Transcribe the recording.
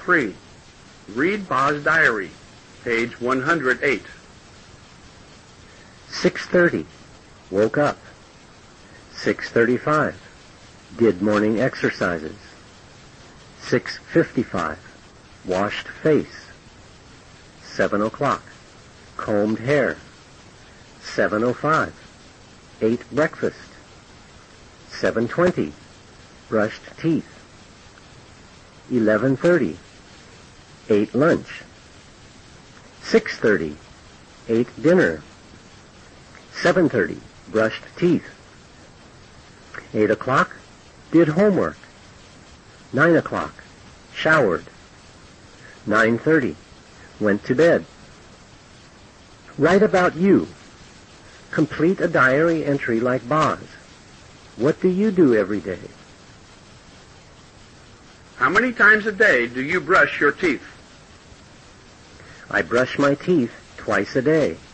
free. Read Boz Diary, page 108. 6:30. Woke up. 6:35. Did morning exercises. 6:55. Washed face. 7 o'clock. Combed hair. 7:05. Ate breakfast. 7:20. Brushed teeth. 11:30. Ate lunch. 6:30. Ate dinner. 7:30. Brushed teeth. 8 o'clock. Did homework. 9 o'clock. Showered. 9:30. Went to bed. Write about you. Complete a diary entry like Boz. What do you do every day? How many times a day do you brush your teeth? I brush my teeth twice a day.